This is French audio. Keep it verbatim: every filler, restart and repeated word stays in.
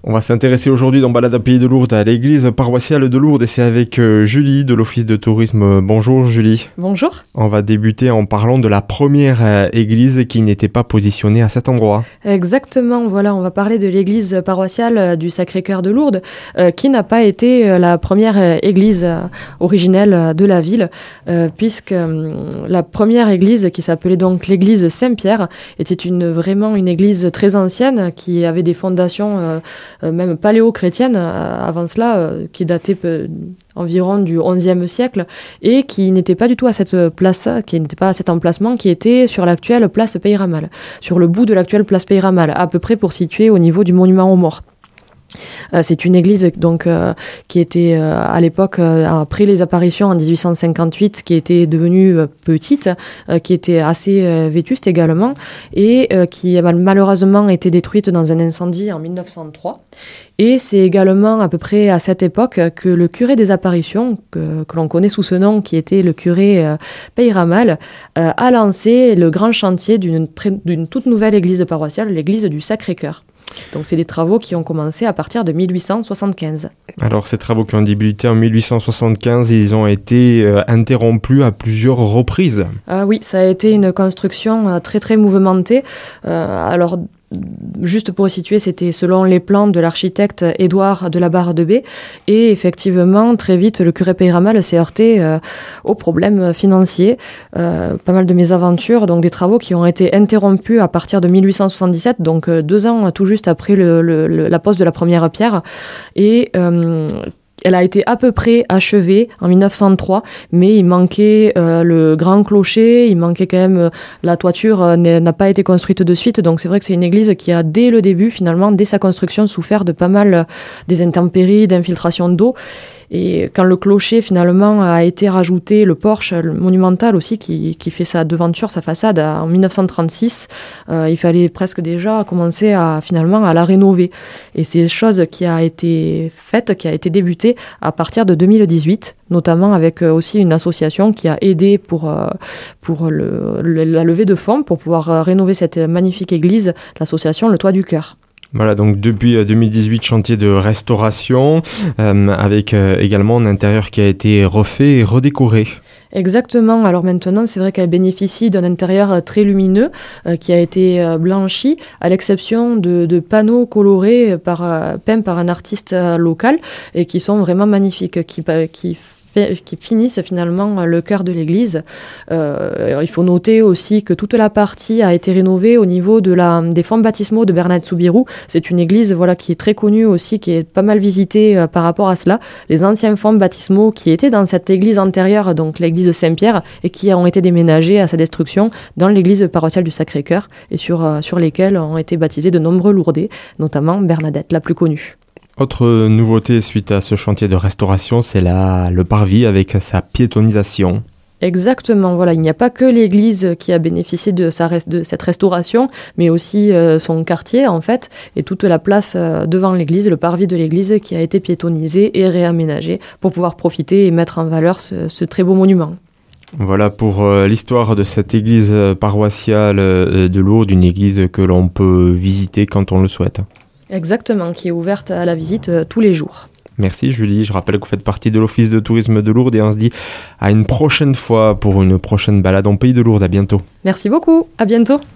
On va s'intéresser aujourd'hui dans Balade à Pays de Lourdes à l'église paroissiale de Lourdes et c'est avec euh, Julie de l'Office de tourisme. Bonjour Julie. Bonjour. On va débuter en parlant de la première euh, église qui n'était pas positionnée à cet endroit. Exactement, voilà, on va parler de l'église paroissiale euh, du Sacré-Cœur de Lourdes euh, qui n'a pas été euh, la première euh, église euh, originelle euh, de la ville euh, puisque euh, la première église qui s'appelait donc l'église Saint-Pierre était une, vraiment une église très ancienne qui avait des fondations euh, euh, même paléo-chrétiennes euh, avant cela euh, qui dataient peu, environ du onzième siècle et qui n'était pas du tout à cette place, qui n'était pas à cet emplacement, qui était sur l'actuelle place Peyramal, sur le bout de l'actuelle place Peyramal, à peu près pour situer au niveau du monument aux morts. Euh, c'est une église donc euh, qui était euh, à l'époque euh, après les apparitions en dix-huit cent cinquante-huit qui était devenue euh, petite, euh, qui était assez euh, vétuste également et euh, qui a malheureusement été détruite dans un incendie en mille neuf cent trois. Et c'est également à peu près à cette époque que le curé des apparitions, que, que l'on connaît sous ce nom, qui était le curé euh, Peyramal, euh, a lancé le grand chantier d'une, très, d'une toute nouvelle église paroissiale, l'église du Sacré-Cœur. Donc c'est des travaux qui ont commencé à partir de mille huit cent soixante-quinze. Alors ces travaux qui ont débuté en mille huit cent soixante-quinze, ils ont été euh, interrompus à plusieurs reprises. Ah oui, ça a été une construction euh, très très mouvementée. Euh, alors juste pour situer, c'était selon les plans de l'architecte Édouard de la Barre-de-Bée. Et effectivement, très vite, le curé Peyramal s'est heurté euh, aux problèmes financiers. Euh, pas mal de mésaventures, donc des travaux qui ont été interrompus à partir de mille huit cent soixante-dix-sept, donc euh, deux ans tout juste après le, le, le, la pose de la première pierre. Et euh, elle a été à peu près achevée en mille neuf cent trois, mais il manquait euh, le grand clocher, il manquait quand même, euh, la toiture euh, n'a pas été construite de suite, donc c'est vrai que c'est une église qui a dès le début, finalement, dès sa construction, souffert de pas mal euh, des intempéries, d'infiltration d'eau. Et quand le clocher, finalement, a été rajouté, le porche le monumental aussi, qui, qui fait sa devanture, sa façade, en mille neuf cent trente-six, euh, il fallait presque déjà commencer à, finalement, à la rénover. Et c'est une chose qui a été faite, qui a été débutée à partir de deux mille dix-huit, notamment avec aussi une association qui a aidé pour, pour le, le, la levée de fonds, pour pouvoir rénover cette magnifique église, l'association Le Toit du Cœur. Voilà, donc depuis deux mille dix-huit, chantier de restauration, euh, avec euh, également un intérieur qui a été refait et redécoré. Exactement, alors maintenant c'est vrai qu'elle bénéficie d'un intérieur très lumineux euh, qui a été euh, blanchi, à l'exception de, de panneaux colorés par, euh, peints par un artiste euh, local et qui sont vraiment magnifiques, qui, qui qui finissent finalement le cœur de l'église. Euh, il faut noter aussi que toute la partie a été rénovée au niveau de la, des fonts baptismaux de Bernadette Soubirous. C'est une église voilà, qui est très connue aussi, qui est pas mal visitée euh, par rapport à cela. Les anciens fonts baptismaux qui étaient dans cette église antérieure, donc l'église Saint-Pierre, et qui ont été déménagés à sa destruction dans l'église paroissiale du Sacré-Cœur, et sur, euh, sur lesquels ont été baptisés de nombreux Lourdais, notamment Bernadette, la plus connue. Autre nouveauté suite à ce chantier de restauration, c'est la, le parvis avec sa piétonisation. Exactement, voilà, il n'y a pas que l'église qui a bénéficié de, sa, de cette restauration, mais aussi euh, son quartier en fait, et toute la place euh, devant l'église, le parvis de l'église qui a été piétonisé et réaménagé pour pouvoir profiter et mettre en valeur ce, ce très beau monument. Voilà pour euh, l'histoire de cette église paroissiale euh, de Lourdes, une église que l'on peut visiter quand on le souhaite. Exactement, qui est ouverte à la visite euh, tous les jours. Merci Julie, je rappelle que vous faites partie de l'Office de tourisme de Lourdes et on se dit à une prochaine fois pour une prochaine balade en Pays de Lourdes. À bientôt. Merci beaucoup, à bientôt.